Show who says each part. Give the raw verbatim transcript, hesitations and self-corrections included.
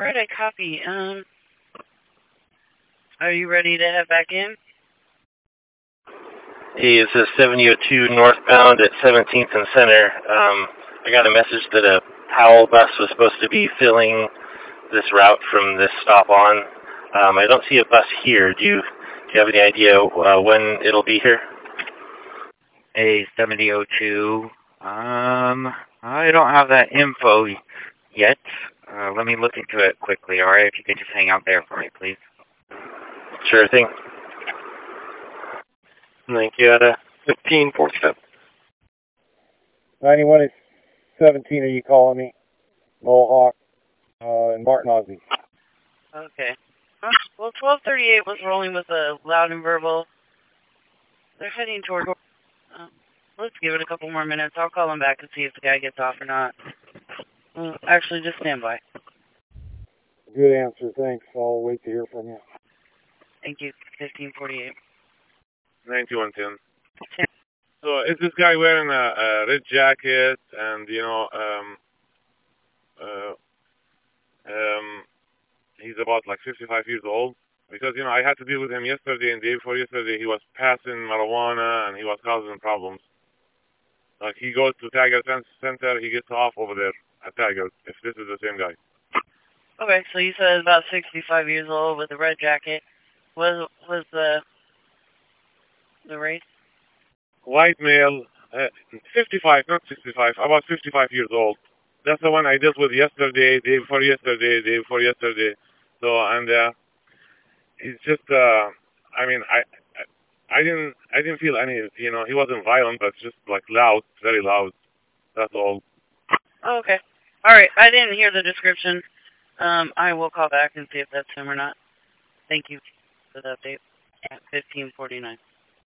Speaker 1: Alright, I copy. Um, are you ready to head back in?
Speaker 2: Hey, this is seventy oh two northbound at seventeenth and Center. Um, I got a message that a Powell bus was supposed to be filling this route from this stop on. Um, I don't see a bus here. Do you, do you have any idea uh, when it'll be here?
Speaker 3: A seventy oh two. Um, I don't have that info yet. Uh, let me look into it quickly, alright? If you could just hang out there for me, please.
Speaker 2: Sure thing.
Speaker 4: Thank you. At a fifteen forty-seven.
Speaker 5: ninety-one is seventeen. Are you calling me? Mohawk uh, and Martin Osby.
Speaker 1: Okay. Well, twelve thirty-eight was rolling with a loud and verbal. They're heading toward... Uh, let's give it a couple more minutes. I'll call him back and see if the guy gets off or not. Well, actually, just stand by.
Speaker 5: Good answer. Thanks. I'll wait to hear from you.
Speaker 1: Thank you. fifteen forty-eight.
Speaker 4: ninety-one ten. So is this guy wearing a, a red jacket and, you know, um, uh, um, he's about like fifty-five years old? Because, you know, I had to deal with him yesterday and the day before yesterday. He was passing marijuana and he was causing problems. Like, he goes to Tiger Center, he gets off over there at Tiger, if this is the same guy.
Speaker 1: Okay, so you said about sixty-five years old with a red jacket. Was was the the race?
Speaker 4: White male, uh, fifty-five, not sixty-five, about fifty-five years old. That's the one I dealt with yesterday, day before yesterday, day before yesterday. So, and uh, he's just, uh, I mean, I, I, I didn't, I didn't feel any, you know, he wasn't violent, but just like loud, very loud. That's all.
Speaker 1: Oh, okay. All right. I didn't hear the description. Um, I will call back and see if that's him or not. Thank you for the update at fifteen forty-nine.